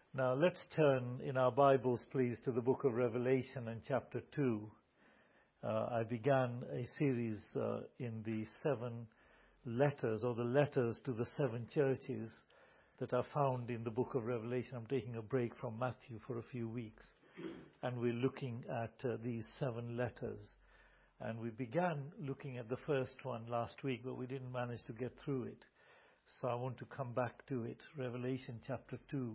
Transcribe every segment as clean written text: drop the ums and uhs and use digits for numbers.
Now let's turn in our Bibles, please, to the book of Revelation and chapter 2. I began a series in the 7 letters, or the letters to the 7 churches that are found in the book of Revelation. I'm taking a break from Matthew for a few weeks, and we're looking at these 7 letters. And we began looking at the first one last week, but we didn't manage to get through it. So I want to come back to it, Revelation chapter 2.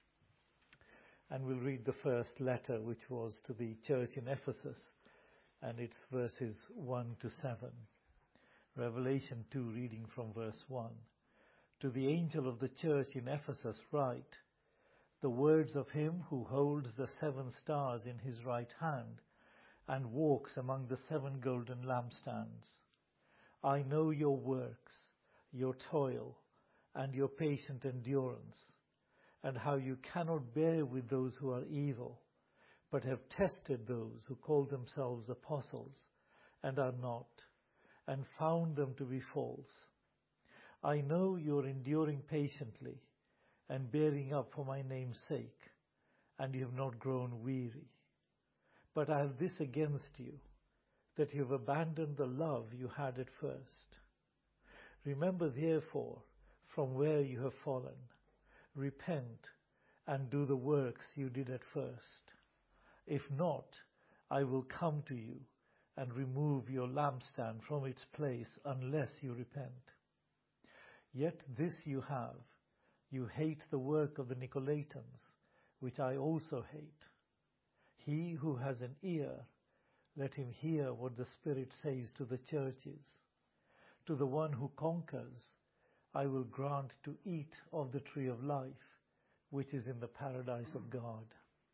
And we'll read the first letter, which was to the church in Ephesus, and it's verses 1 to 7. Revelation 2, reading from verse 1. To the angel of the church in Ephesus write, the words of him who holds the 7 stars in his right hand and walks among the 7 golden lampstands. I know your works, your toil, and your patient endurance, and how you cannot bear with those who are evil, but have tested those who call themselves apostles and are not, and found them to be false. I know you are enduring patiently and bearing up for my name's sake, and you have not grown weary. But I have this against you, that you have abandoned the love you had at first. Remember therefore from where you have fallen. Repent and do the works you did at first. If not, I will come to you and remove your lampstand from its place unless you repent. Yet this you have, you hate the work of the Nicolaitans, which I also hate. He who has an ear, let him hear what the Spirit says to the churches. To the one who conquers, I will grant to eat of the tree of life, which is in the paradise of God.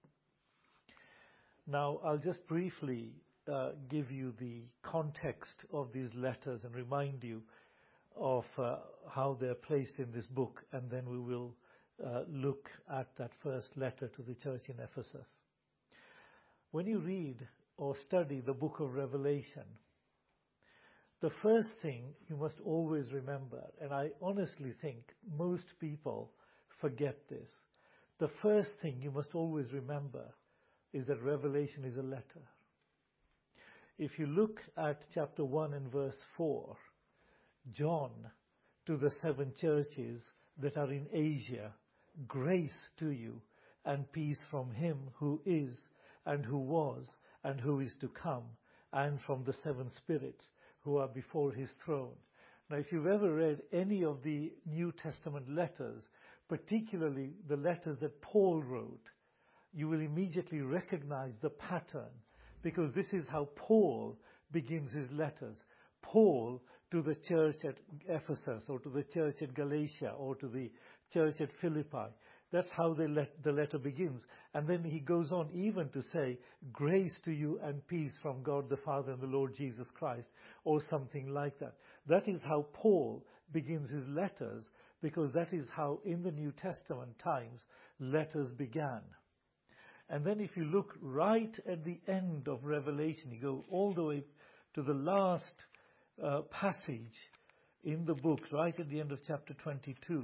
Now, I'll just briefly give you the context of these letters and remind you of how they're placed in this book, and then we will look at that first letter to the church in Ephesus. When you read or study the book of Revelation, the first thing you must always remember, and I honestly think most people forget this, the first thing you must always remember is that Revelation is a letter. If you look at chapter 1 and verse 4, John, to the 7 churches that are in Asia, grace to you and peace from him who is and who was and who is to come, and from the 7 spirits who are before his throne. Now, if you've ever read any of the New Testament letters, particularly the letters that Paul wrote, you will immediately recognize the pattern, because this is how Paul begins his letters. Paul to the church at Ephesus, or to the church at Galatia, or to the church at Philippi. That's how the letter begins. And then he goes on even to say, grace to you and peace from God the Father and the Lord Jesus Christ, or something like that. That is how Paul begins his letters, because that is how in the New Testament times letters began. And then if you look right at the end of Revelation, you go all the way to the last passage in the book, right at the end of chapter 22.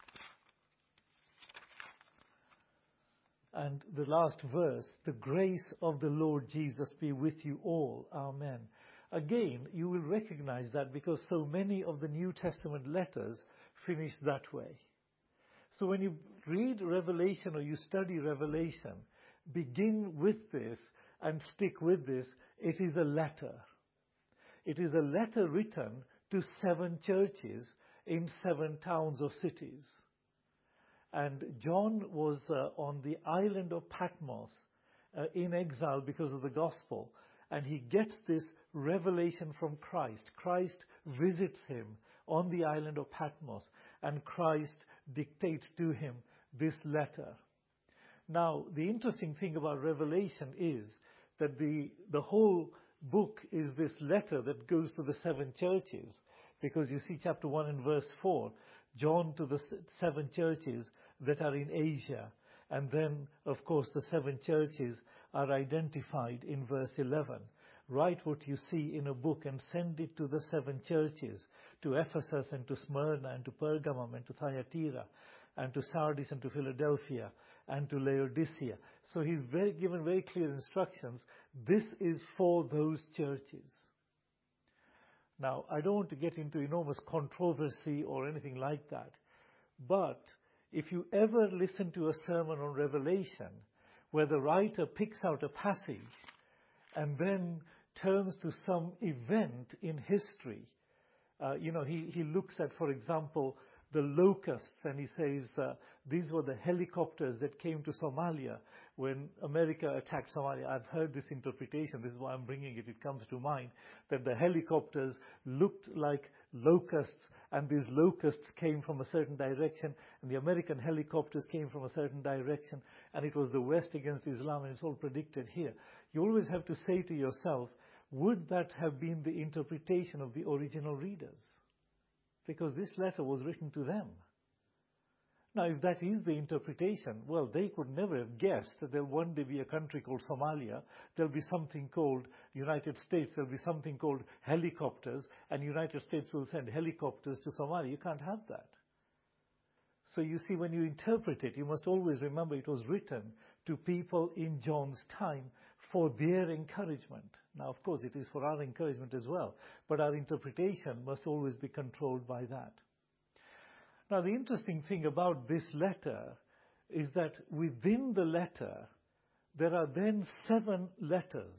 And the last verse, the grace of the Lord Jesus be with you all. Amen. Again, you will recognize that because so many of the New Testament letters finish that way. So when you read Revelation or you study Revelation, begin with this and stick with this. It is a letter. It is a letter written to 7 churches in 7 towns or cities. And John was on the island of Patmos in exile because of the gospel. And he gets this revelation from Christ. Christ visits him on the island of Patmos, and Christ dictates to him this letter. Now, the interesting thing about Revelation is that the whole book is this letter that goes to the 7 churches, because you see chapter 1 and verse 4, John to the 7 churches that are in Asia. And then, of course, the 7 churches are identified in verse 11. Write what you see in a book and send it to the 7 churches, to Ephesus and to Smyrna and to Pergamum and to Thyatira and to Sardis, and to Philadelphia, and to Laodicea. So he's given very clear instructions. This is for those churches. Now, I don't want to get into enormous controversy or anything like that, but if you ever listen to a sermon on Revelation where the writer picks out a passage and then turns to some event in history, he looks at, for example, the locusts, and he says these were the helicopters that came to Somalia when America attacked Somalia. I've heard this interpretation. This is why I'm bringing it. It comes to mind that the helicopters looked like locusts, and these locusts came from a certain direction, and the American helicopters came from a certain direction, and it was the West against Islam, and it's all predicted here. You always have to say to yourself, would that have been the interpretation of the original readers? Because this letter was written to them. Now, if that is the interpretation, well, they could never have guessed that there'll one day be a country called Somalia, there'll be something called United States, there'll be something called helicopters, and United States will send helicopters to Somalia. You can't have that. So you see, when you interpret it, you must always remember it was written to people in John's time for their encouragement. Now, of course, it is for our encouragement as well, but our interpretation must always be controlled by that. Now, the interesting thing about this letter is that within the letter, there are then 7 letters,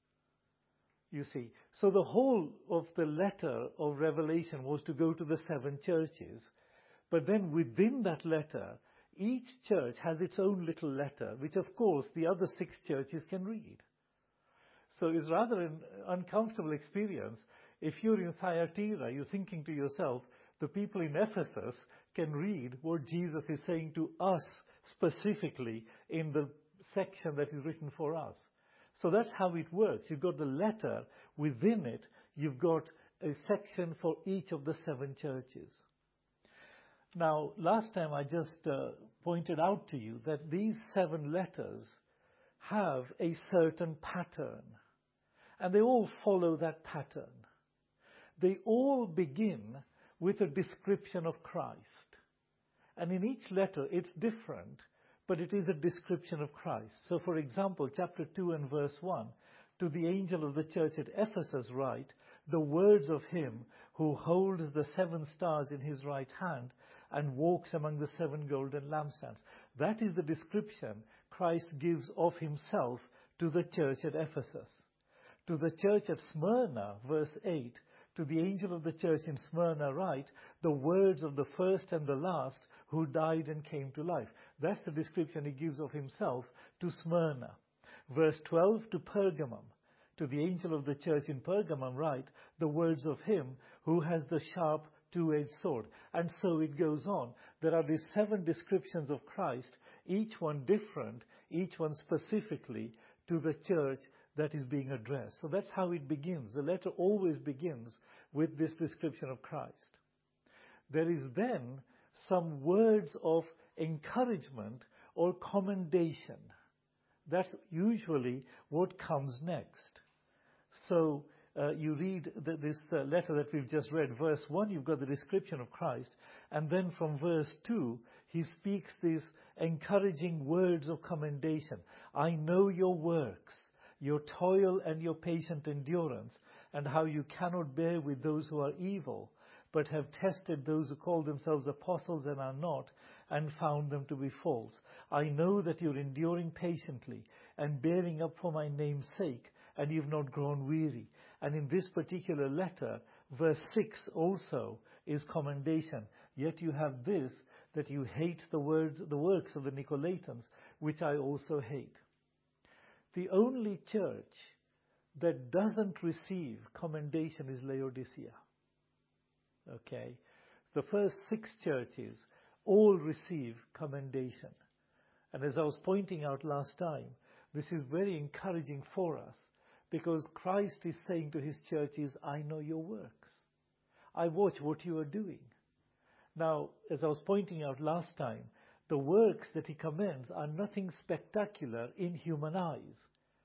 you see. So the whole of the letter of Revelation was to go to the 7 churches, but then within that letter, each church has its own little letter, which of course the other 6 churches can read. So it's rather an uncomfortable experience. If you're in Thyatira, you're thinking to yourself, the people in Ephesus can read what Jesus is saying to us specifically in the section that is written for us. So that's how it works. You've got the letter. Within it, you've got a section for each of the 7 churches. Now, last time I just pointed out to you that these 7 letters have a certain pattern, and they all follow that pattern. They all begin with a description of Christ. And in each letter, it's different, but it is a description of Christ. So, for example, chapter 2 and verse 1, to the angel of the church at Ephesus write, the words of him who holds the 7 stars in his right hand and walks among the 7 golden lampstands. That is the description Christ gives of himself to the church at Ephesus. To the church at Smyrna, verse 8, to the angel of the church in Smyrna write, the words of the first and the last who died and came to life. That's the description he gives of himself to Smyrna. Verse 12, to Pergamum. To the angel of the church in Pergamum write, the words of him who has the sharp two-edged sword. And so it goes on. There are these 7 descriptions of Christ, each one different, each one specifically to the church that is being addressed. So that's how it begins. The letter always begins with this description of Christ. There is then some words of encouragement or commendation. That's usually what comes next. So you read this letter that we've just read, verse 1, you've got the description of Christ, and then from verse 2, he speaks these encouraging words of commendation. I know your works, your toil and your patient endurance, and how you cannot bear with those who are evil, but have tested those who call themselves apostles and are not, and found them to be false. I know that you're enduring patiently and bearing up for my name's sake, and you've not grown weary. And in this particular letter, verse 6 also is commendation. Yet you have this, that you hate the works of the Nicolaitans, which I also hate. The only church that doesn't receive commendation is Laodicea. Okay? The first 6 churches all receive commendation. And as I was pointing out last time, this is very encouraging for us, because Christ is saying to his churches, I know your works. I watch what you are doing. Now, as I was pointing out last time, the works that he commends are nothing spectacular in human eyes.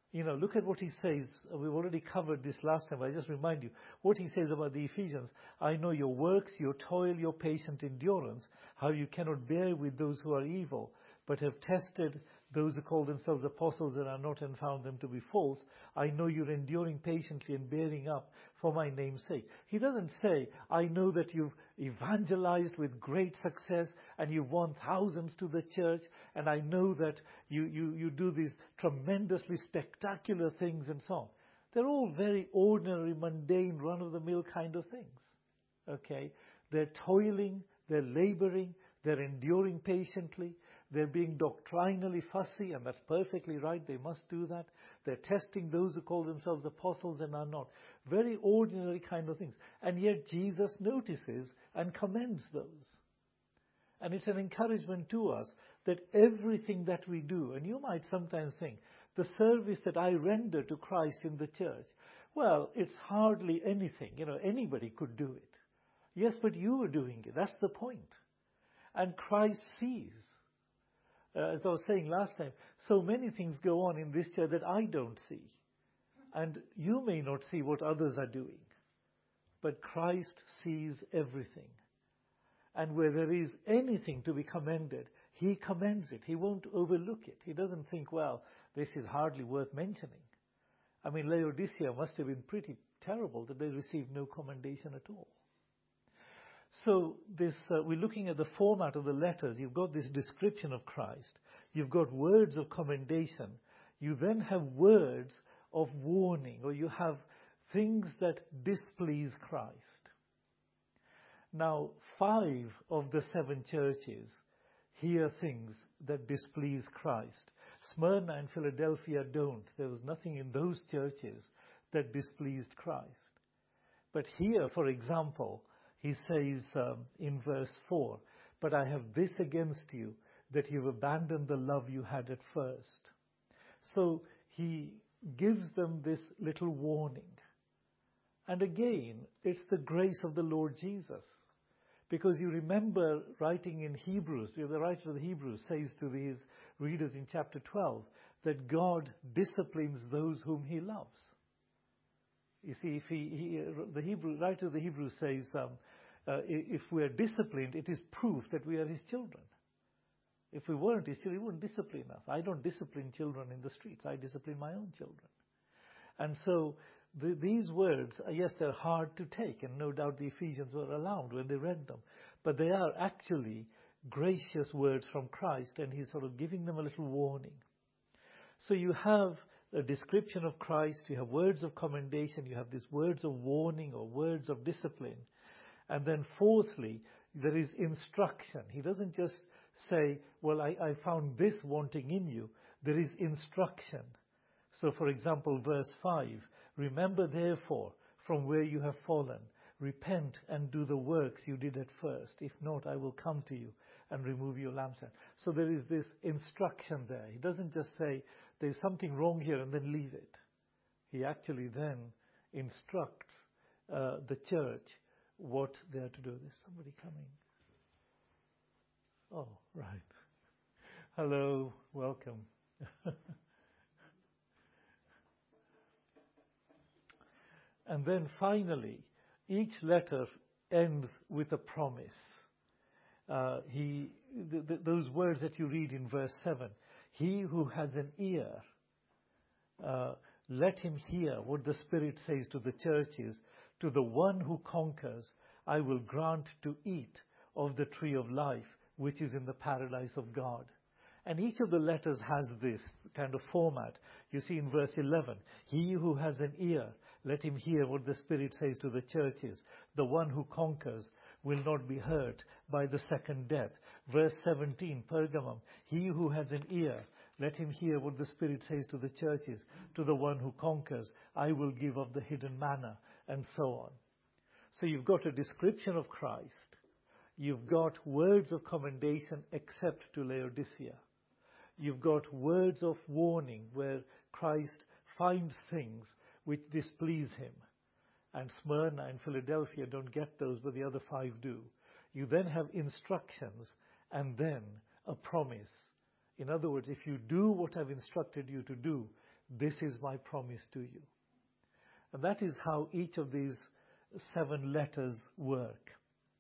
Look at what he says. We've already covered this last time. I just remind you what he says about the Ephesians. I know your works, your toil, your patient endurance, how you cannot bear with those who are evil, but have tested those who call themselves apostles and are not, and found them to be false. I know you're enduring patiently and bearing up for my name's sake. He doesn't say, I know that you've evangelized with great success and you've won thousands to the church, and I know that you do these tremendously spectacular things and so on. They're all very ordinary, mundane, run-of-the-mill kind of things. Okay? They're toiling, they're laboring, they're enduring patiently. They're being doctrinally fussy, and that's perfectly right. They must do that. They're testing those who call themselves apostles and are not. Very ordinary kind of things. And yet Jesus notices and commends those. And it's an encouragement to us that everything that we do, and you might sometimes think, the service that I render to Christ in the church, well, it's hardly anything. Anybody could do it. Yes, but you are doing it. That's the point. And Christ sees. As I was saying last time, so many things go on in this church that I don't see. And you may not see what others are doing. But Christ sees everything. And where there is anything to be commended, He commends it. He won't overlook it. He doesn't think, well, this is hardly worth mentioning. I mean, Laodicea must have been pretty terrible that they received no commendation at all. So we're looking at the format of the letters. You've got this description of Christ. You've got words of commendation. You then have words of warning, or you have things that displease Christ. Now, 5 of the 7 churches hear things that displease Christ. Smyrna and Philadelphia don't. There was nothing in those churches that displeased Christ. But here, for example, he says in verse 4, but I have this against you, that you've abandoned the love you had at first. So he gives them this little warning. And again, it's the grace of the Lord Jesus. Because you remember writing in Hebrews, the writer of the Hebrews says to these readers in chapter 12, that God disciplines those whom He loves. You see, the writer of the Hebrews says, if we are disciplined, it is proof that we are His children. If we weren't His children, He wouldn't discipline us. I don't discipline children in the streets. I discipline my own children. And so these words, yes, they're hard to take, and no doubt the Ephesians were alarmed when they read them. But they are actually gracious words from Christ, and He's sort of giving them a little warning. So you have a description of Christ, you have words of commendation, you have these words of warning or words of discipline. And then fourthly, there is instruction. He doesn't just say, well, I found this wanting in you. There is instruction. So for example, verse 5, remember therefore from where you have fallen, repent and do the works you did at first. If not, I will come to you and remove your lampstand. So there is this instruction there. He doesn't just say, there's something wrong here and then leave it. He actually then instructs the church what they are to do. There's somebody coming. Oh, right. Hello, welcome. And then finally, each letter ends with a promise. Those words that you read in verse 7, he who has an ear, let him hear what the Spirit says to the churches. To the one who conquers, I will grant to eat of the tree of life, which is in the paradise of God. And each of the letters has this kind of format. You see in verse 11, he who has an ear, let him hear what the Spirit says to the churches. The one who conquers will not be hurt by the second death. Verse 17, Pergamum, he who has an ear, let him hear what the Spirit says to the churches. To the one who conquers, I will give of the hidden manna, and so on. So you've got a description of Christ. You've got words of commendation except to Laodicea. You've got words of warning where Christ finds things which displease Him. And Smyrna and Philadelphia don't get those, but the other 5 do. You then have instructions and then a promise. In other words, if you do what I've instructed you to do, This is my promise to you. And that is how each of these 7 letters work.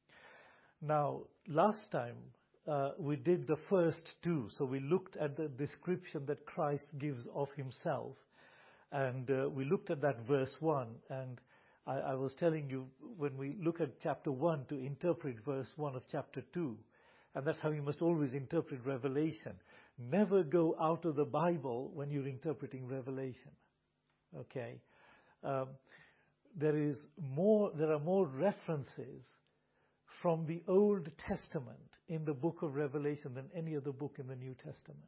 Now, last time we did the first 2. So we looked at the description that Christ gives of himself. And we looked at that verse 1. And I was telling you, when we look at chapter 1, to interpret verse 1 of chapter 2. And that's how you must always interpret Revelation. Never go out of the Bible when you're interpreting Revelation. Okay? There are more references from the Old Testament in the book of Revelation than any other book in the New Testament.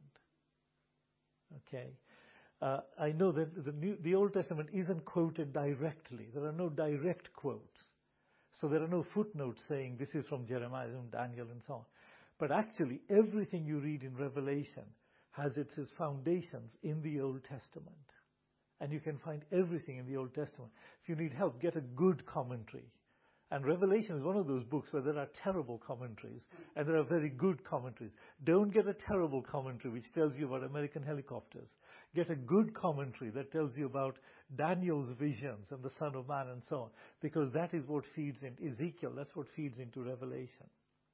Okay? I know that the Old Testament isn't quoted directly. There are no direct quotes. So there are no footnotes saying this is from Jeremiah and Daniel and so on. But actually, everything you read in Revelation has its foundations in the Old Testament. And you can find everything in the Old Testament. If you need help, get a good commentary. And Revelation is one of those books where there are terrible commentaries and there are very good commentaries. Don't get a terrible commentary which tells you about American helicopters. Get a good commentary that tells you about Daniel's visions and the Son of Man and so on. Because that is what feeds into Ezekiel. That's what feeds into Revelation.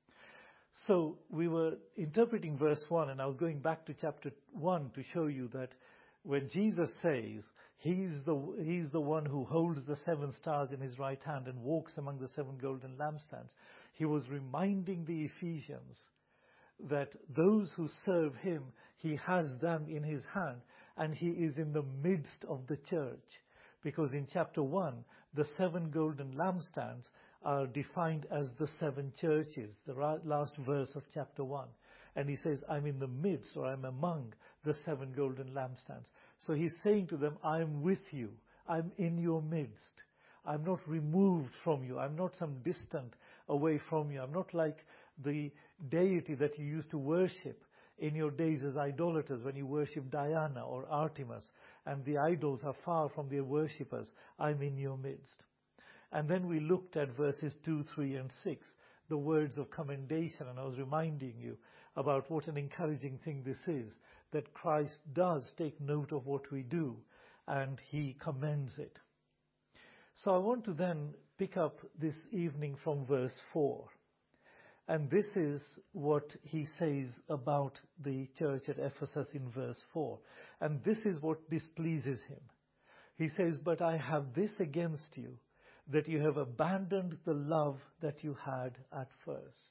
So we were interpreting verse 1, and I was going back to chapter 1 to show you that when Jesus says he's the one who holds the 7 stars in his right hand and walks among the 7 golden lampstands, he was reminding the Ephesians that those who serve him, he has them in his hand, and he is in the midst of the church. Because in chapter 1, the 7 golden lampstands are defined as the 7 churches, the last verse of chapter 1. And he says, I'm in the midst, or I'm among the 7 golden lampstands. So he's saying to them, I'm with you. I'm in your midst. I'm not removed from you. I'm not some distant away from you. I'm not like the deity that you used to worship in your days as idolaters when you worship Diana or Artemis, and the idols are far from their worshippers. I'm in your midst. And then we looked at verses 2, 3, and 6, the words of commendation, and I was reminding you about what an encouraging thing this is, that Christ does take note of what we do, and he commends it. So I want to then pick up this evening from verse 4. And this is what he says about the church at Ephesus in verse 4. And this is what displeases him. He says, but I have this against you, that you have abandoned the love that you had at first.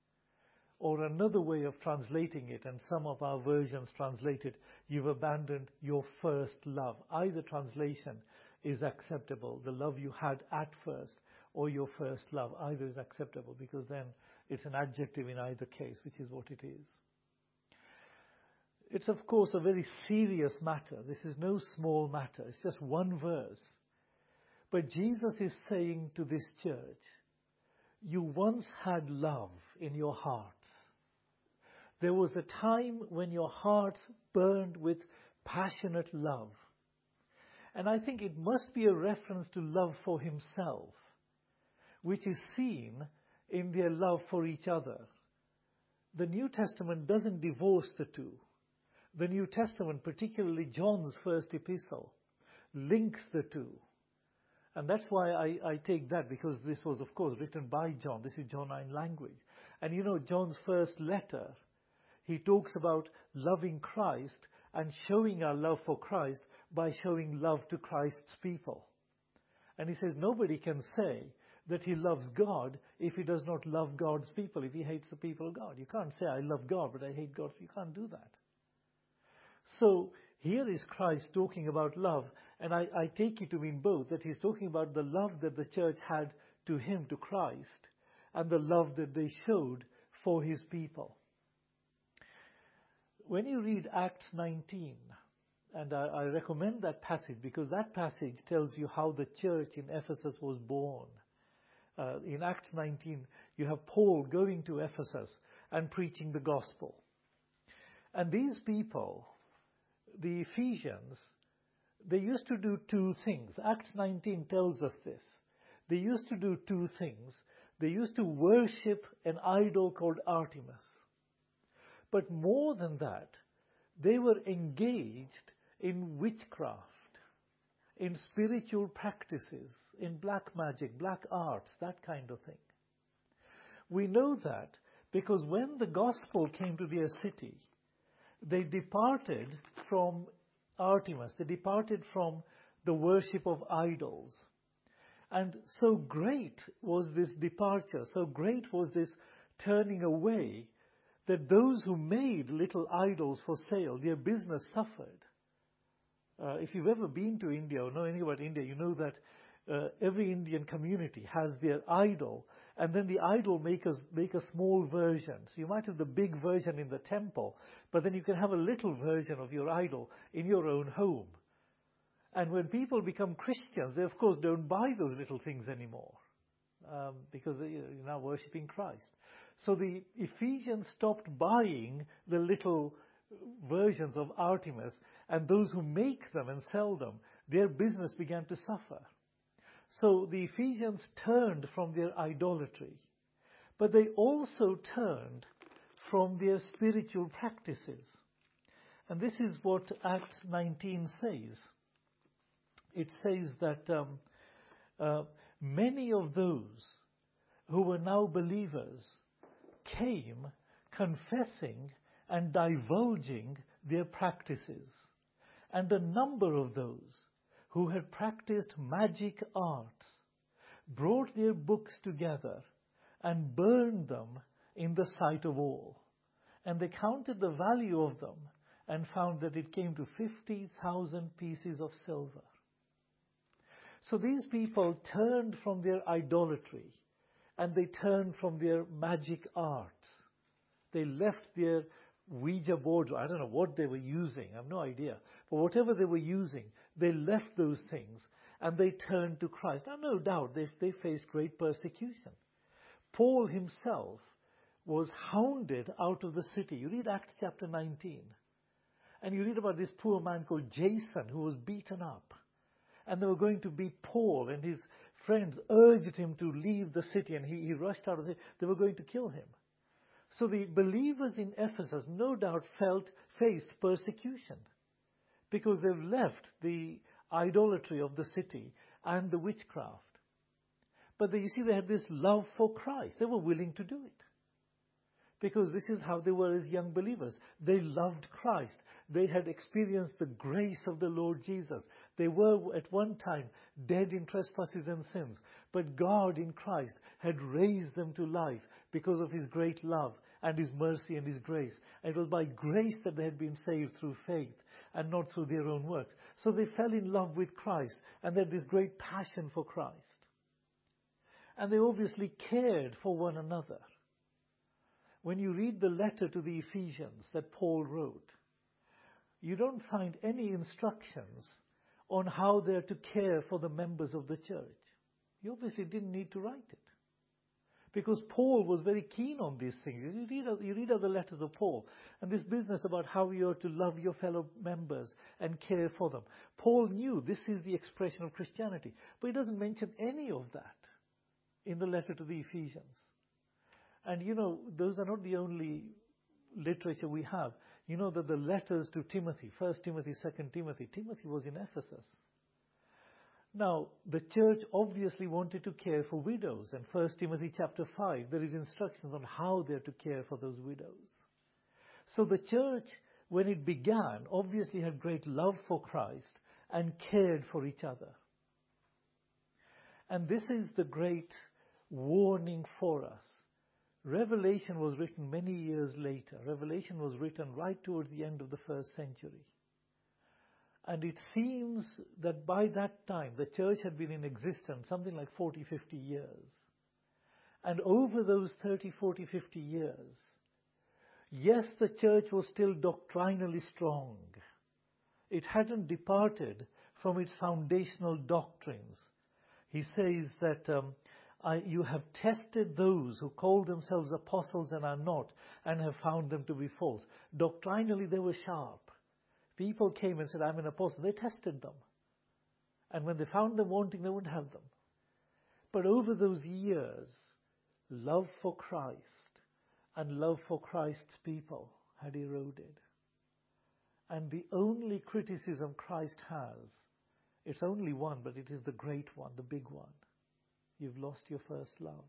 Or another way of translating it, and some of our versions translate it, you've abandoned your first love. Either translation is acceptable, the love you had at first, or your first love. Either is acceptable, because then it's an adjective in either case, which is what it is. It's, of course, a very serious matter. This is no small matter. It's just one verse. But Jesus is saying to this church, you once had love in your hearts. There was a time when your hearts burned with passionate love. And I think it must be a reference to love for himself, which is seen in their love for each other. The New Testament doesn't divorce the two. The New Testament, particularly John's first epistle, links the two. And that's why I take that, because this was, of course, written by John. This is Johannine language. And you know, John's first letter, he talks about loving Christ and showing our love for Christ by showing love to Christ's people. And he says nobody can say that he loves God if he does not love God's people, if he hates the people of God. You can't say, I love God, but I hate God. You can't do that. So here is Christ talking about love, and I take it to mean both, that he's talking about the love that the church had to him, to Christ, and the love that they showed for his people. When you read Acts 19, and I recommend that passage because that passage tells you how the church in Ephesus was born. In Acts 19, you have Paul going to Ephesus and preaching the gospel. And these people, the Ephesians, they used to do two things. Acts 19 tells us this. They used to do two things. They used to worship an idol called Artemis. But more than that, they were engaged in witchcraft, in spiritual practices, in black magic, black arts, that kind of thing. We know that because when the gospel came to their city, they departed from Artemis, they departed from the worship of idols. And so great was this departure, so great was this turning away, that those who made little idols for sale, their business suffered. If you've ever been to India or know anything about India, you know that every Indian community has their idol, and then the idol make a small version. So you might have the big version in the temple, but then you can have a little version of your idol in your own home. And when people become Christians, they of course don't buy those little things anymore, because you're now worshipping Christ. So the Ephesians stopped buying the little versions of Artemis, and those who make them and sell them, their business began to suffer. So the Ephesians turned from their idolatry, but they also turned from their spiritual practices. And this is what Acts 19 says. It says that many of those who were now believers came confessing and divulging their practices. And a number of those who had practiced magic arts brought their books together and burned them in the sight of all. And they counted the value of them and found that it came to 50,000 pieces of silver. So these people turned from their idolatry and they turned from their magic arts. They left their Ouija boards. I don't know what they were using. I have no idea. But whatever they were using, they left those things and they turned to Christ. Now, no doubt they faced great persecution. Paul himself was hounded out of the city. You read Acts chapter 19 and you read about this poor man called Jason who was beaten up. And they were going to beat Paul, and his friends urged him to leave the city, and he rushed out of the city. They were going to kill him. So the believers in Ephesus no doubt faced persecution because they've left the idolatry of the city and the witchcraft. But you see, they had this love for Christ. They were willing to do it because this is how they were as young believers. They loved Christ. They had experienced the grace of the Lord Jesus. They were at one time dead in trespasses and sins, but God in Christ had raised them to life because of His great love and His mercy and His grace. And it was by grace that they had been saved through faith and not through their own works. So they fell in love with Christ and they had this great passion for Christ. And they obviously cared for one another. When you read the letter to the Ephesians that Paul wrote, you don't find any instructions on how they're to care for the members of the church. He obviously didn't need to write it. Because Paul was very keen on these things. You read other letters of Paul, and this business about how you are to love your fellow members and care for them. Paul knew this is the expression of Christianity, but he doesn't mention any of that in the letter to the Ephesians. And those are not the only literature we have. You know that the letters to Timothy, 1 Timothy, 2 Timothy, Timothy was in Ephesus. Now, the church obviously wanted to care for widows. And 1 Timothy chapter 5, there is instructions on how they're to care for those widows. So the church, when it began, obviously had great love for Christ and cared for each other. And this is the great warning for us. Revelation was written many years later. Revelation was written right towards the end of the first century. And it seems that by that time, the church had been in existence something like 40, 50 years. And over those 30, 40, 50 years, yes, the church was still doctrinally strong. It hadn't departed from its foundational doctrines. He says that you have tested those who call themselves apostles and are not, and have found them to be false. Doctrinally, they were sharp. People came and said, I'm an apostle. They tested them. And when they found them wanting, they wouldn't have them. But over those years, love for Christ and love for Christ's people had eroded. And the only criticism Christ has, it's only one, but it is the great one, the big one. You've lost your first love.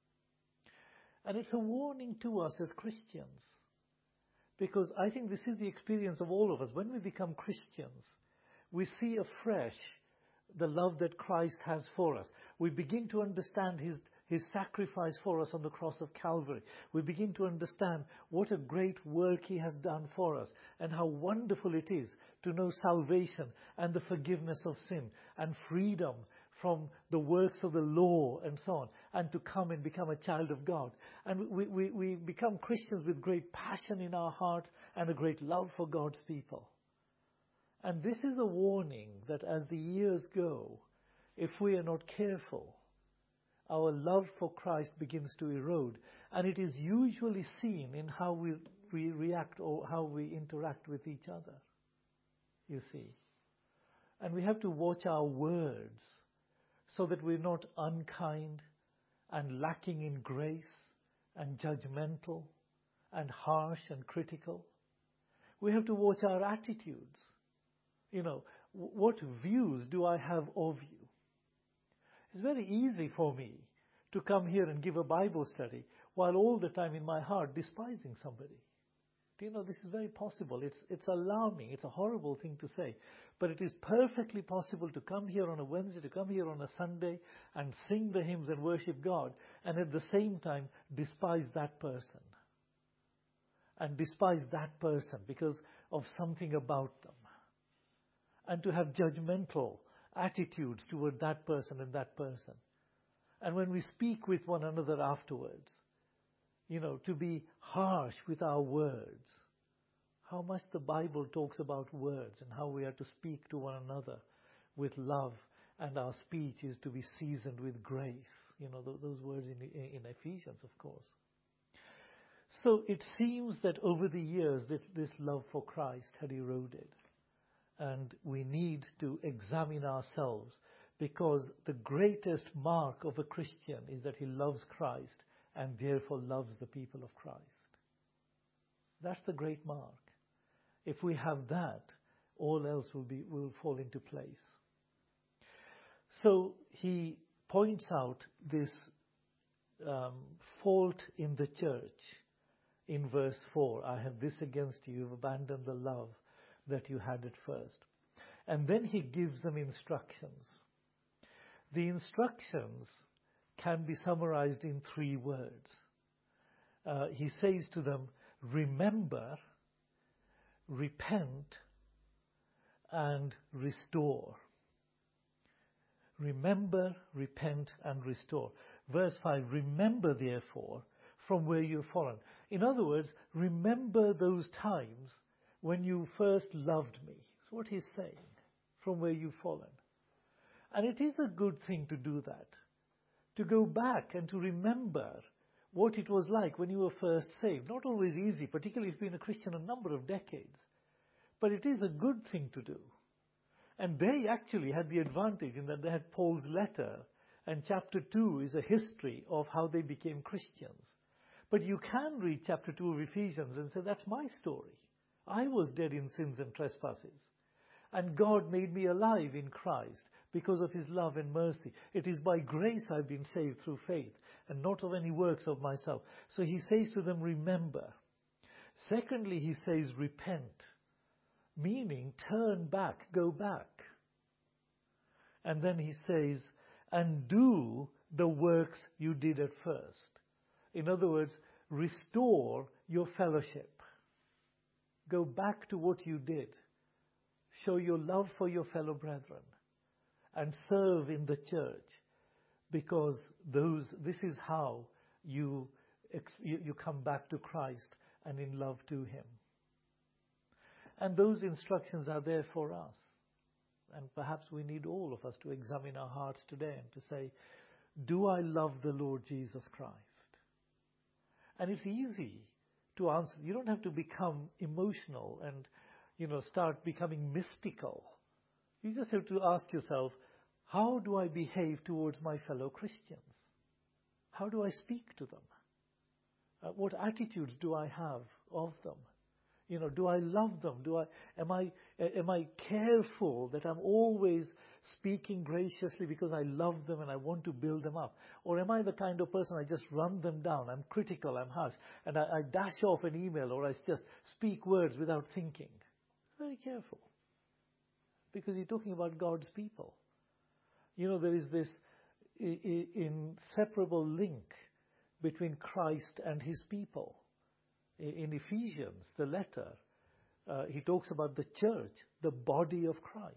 And it's a warning to us as Christians. Because I think this is the experience of all of us. When we become Christians, we see afresh the love that Christ has for us. We begin to understand His sacrifice for us on the cross of Calvary. We begin to understand what a great work He has done for us and how wonderful it is to know salvation and the forgiveness of sin and freedom from the works of the law and so on, and to come and become a child of God. And we become Christians with great passion in our hearts and a great love for God's people. And this is a warning that as the years go, if we are not careful, our love for Christ begins to erode. And it is usually seen in how we react or how we interact with each other, you see. And we have to watch our words so that we're not unkind and lacking in grace and judgmental and harsh and critical. We have to watch our attitudes. You know, what views do I have of you? It's very easy for me to come here and give a Bible study while all the time in my heart despising somebody. Do you know, this is very possible. It's alarming. It's a horrible thing to say. But it is perfectly possible to come here on a Wednesday, to come here on a Sunday and sing the hymns and worship God and at the same time despise that person. And despise that person because of something about them. And to have judgmental attitudes toward that person and that person. And when we speak with one another afterwards, you know, to be harsh with our words. How much the Bible talks about words and how we are to speak to one another with love, and our speech is to be seasoned with grace. You know, those words in Ephesians, of course. So it seems that over the years this love for Christ had eroded. And we need to examine ourselves, because the greatest mark of a Christian is that he loves Christ and therefore loves the people of Christ. That's the great mark. If we have that, all else will fall into place. So he points out this fault in the church in verse 4. I have this against you, you've abandoned the love that you had at first. And then he gives them instructions. The instructions can be summarized in 3 words. He says to them, remember, repent, and restore. Remember, repent, and restore. Verse 5, remember therefore from where you've fallen. In other words, remember those times when you first loved me. That's what he's saying, from where you've fallen. And it is a good thing to do that, to go back and to remember what it was like when you were first saved. Not always easy, particularly if you've been a Christian a number of decades. But it is a good thing to do. And they actually had the advantage in that they had Paul's letter, and chapter 2 is a history of how they became Christians. But you can read chapter 2 of Ephesians and say, that's my story. I was dead in sins and trespasses. And God made me alive in Christ because of his love and mercy. It is by grace I've been saved through faith, and not of any works of myself. So he says to them, remember. Secondly, he says, repent. Meaning, turn back, go back. And then he says, and do the works you did at first. In other words, restore your fellowship. Go back to what you did. Show your love for your fellow brethren. And serve in the church. Because this is how you come back to Christ and in love to him. And those instructions are there for us. And perhaps we need all of us to examine our hearts today and to say, do I love the Lord Jesus Christ? And it's easy to answer. You don't have to become emotional and, start becoming mystical. You just have to ask yourself, how do I behave towards my fellow Christians? How do I speak to them? What attitudes do I have of them? Do I love them? Am I careful that I'm always speaking graciously because I love them and I want to build them up? Or am I the kind of person I just run them down? I'm critical, I'm harsh, and I dash off an email, or I just speak words without thinking. Very careful. Because you're talking about God's people. There is this inseparable link between Christ and his people. In Ephesians, the letter, he talks about the church, the body of Christ.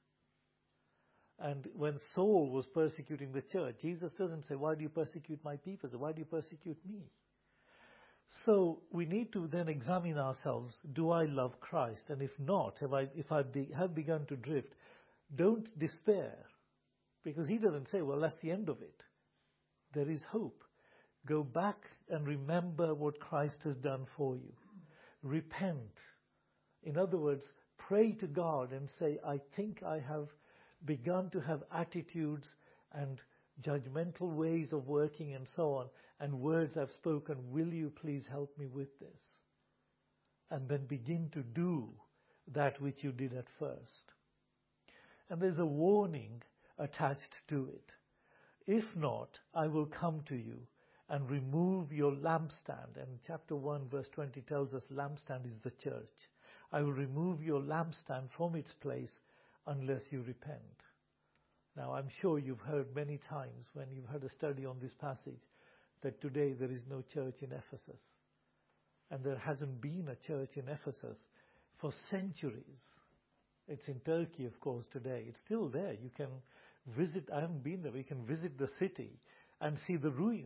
And when Saul was persecuting the church, Jesus doesn't say, why do you persecute my people? Why do you persecute me? So we need to then examine ourselves. Do I love Christ? And if not, if I have begun to drift, don't despair. Because he doesn't say, well, that's the end of it. There is hope. Go back and remember what Christ has done for you. Repent. In other words, pray to God and say, I think I have begun to have attitudes and judgmental ways of working and so on, and words I've spoken. Will you please help me with this? And then begin to do that which you did at first. And there's a warning attached to it. If not, I will come to you and remove your lampstand. And chapter 1 verse 20 tells us lampstand is the church. I will remove your lampstand from its place unless you repent. Now I'm sure you've heard many times when you've had a study on this passage that today there is no church in Ephesus. And there hasn't been a church in Ephesus for centuries. It's in Turkey, of course, today. It's still there. You can visit, I haven't been there, but you can visit the city and see the ruins.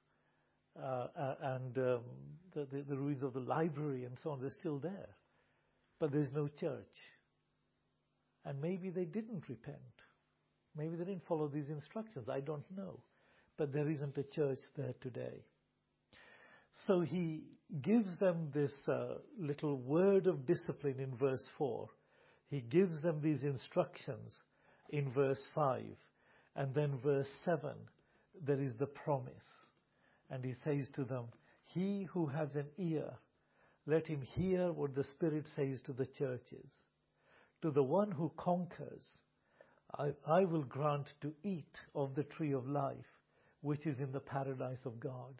The ruins of the library and so on, they're still there. But there's no church. And maybe they didn't repent. Maybe they didn't follow these instructions. I don't know. But there isn't a church there today. So he gives them this little word of discipline in verse 4. He gives them these instructions in verse 5. And then verse 7, there is the promise. And he says to them, he who has an ear, let him hear what the Spirit says to the churches. To the one who conquers, I will grant to eat of the tree of life, which is in the paradise of God.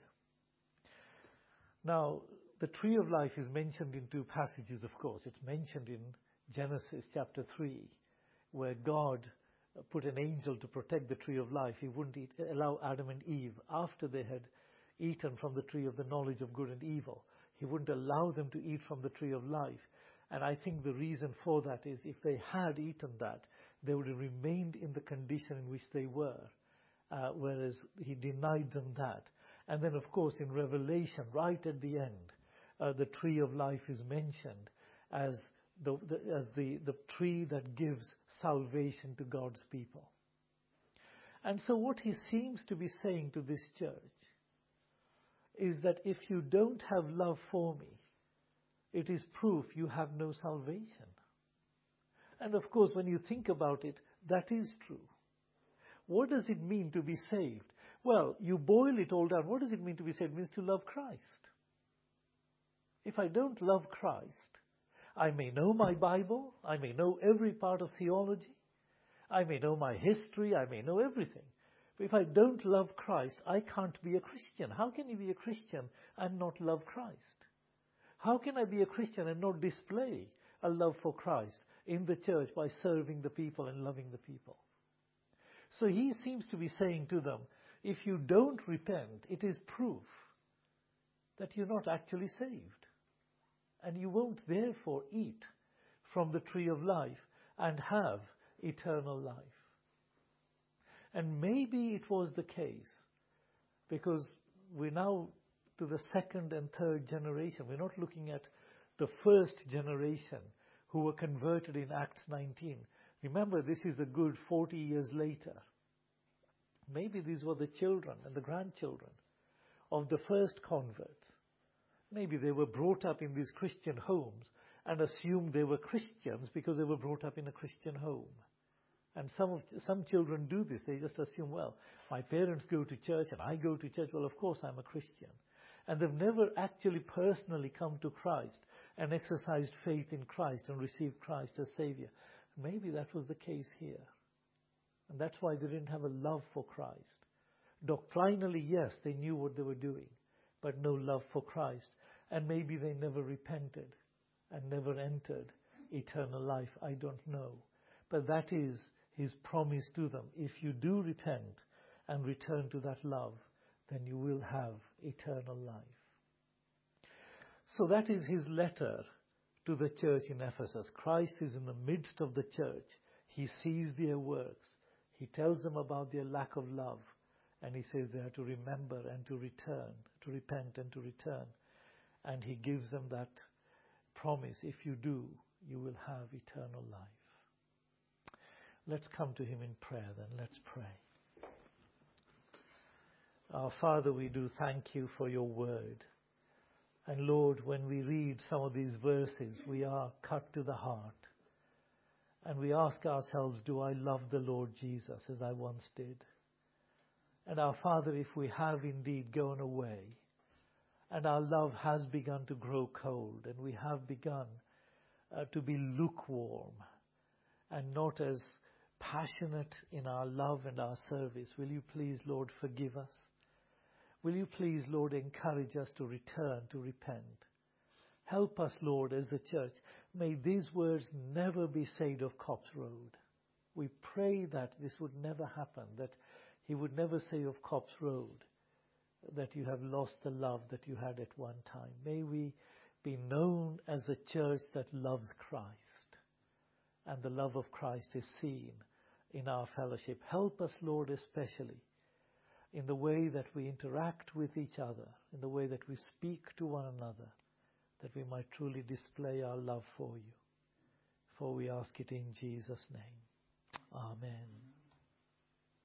Now, the tree of life is mentioned in two passages, of course. It's mentioned in Genesis chapter 3, where God put an angel to protect the tree of life. He wouldn't allow Adam and Eve, after they had eaten from the tree of the knowledge of good and evil, he wouldn't allow them to eat from the tree of life. And I think the reason for that is if they had eaten that, they would have remained in the condition in which they were, whereas he denied them that. And then, of course, in Revelation, right at the end, the tree of life is mentioned as the tree that gives salvation to God's people. And so what he seems to be saying to this church is that if you don't have love for me, it is proof you have no salvation. And of course, when you think about it, that is true. What does it mean to be saved? Well, you boil it all down. What does it mean to be saved? It means to love Christ. If I don't love Christ, I may know my Bible, I may know every part of theology, I may know my history, I may know everything. But if I don't love Christ, I can't be a Christian. How can you be a Christian and not love Christ? How can I be a Christian and not display a love for Christ in the church by serving the people and loving the people? So he seems to be saying to them, if you don't repent, it is proof that you're not actually saved. And you won't therefore eat from the tree of life and have eternal life. And maybe it was the case, because we're now to the second and third generation. We're not looking at the first generation who were converted in Acts 19. Remember, this is a good 40 years later. Maybe these were the children and the grandchildren of the first converts. Maybe they were brought up in these Christian homes and assumed they were Christians because they were brought up in a Christian home. And some children do this. They just assume, well, my parents go to church and I go to church. Well, of course I'm a Christian. and they've never actually personally come to Christ and exercised faith in Christ and received Christ as Savior. Maybe that was the case here. And that's why they didn't have a love for Christ. Doctrinally, yes, they knew what they were doing, but no love for Christ. And maybe they never repented and never entered eternal life. I don't know. But that is His promise to them. If you do repent and return to that love, then you will have eternal life. So that is His letter to the church in Ephesus. Christ is in the midst of the church. He sees their works. He tells them about their lack of love. And He says they are to remember and to return, to repent and to return. And He gives them that promise. If you do, you will have eternal life. Let's come to Him in prayer then. Let's pray. Our Father, we do thank You for Your word. And Lord, when we read some of these verses, we are cut to the heart. And we ask ourselves, do I love the Lord Jesus as I once did? And our Father, if we have indeed gone away, and our love has begun to grow cold, and we have begun to be lukewarm, and not as passionate in our love and our service, will You please, Lord, forgive us? Will You please, Lord, encourage us to return, to repent? Help us, Lord, as a church. May these words never be said of Copse Road. We pray that this would never happen, that He would never say of Copse Road that you have lost the love that you had at one time. May we be known as a church that loves Christ, and the love of Christ is seen in our fellowship. Help us, Lord, especially in the way that we interact with each other, in the way that we speak to one another, that we might truly display our love for You. For we ask it in Jesus' name. Amen.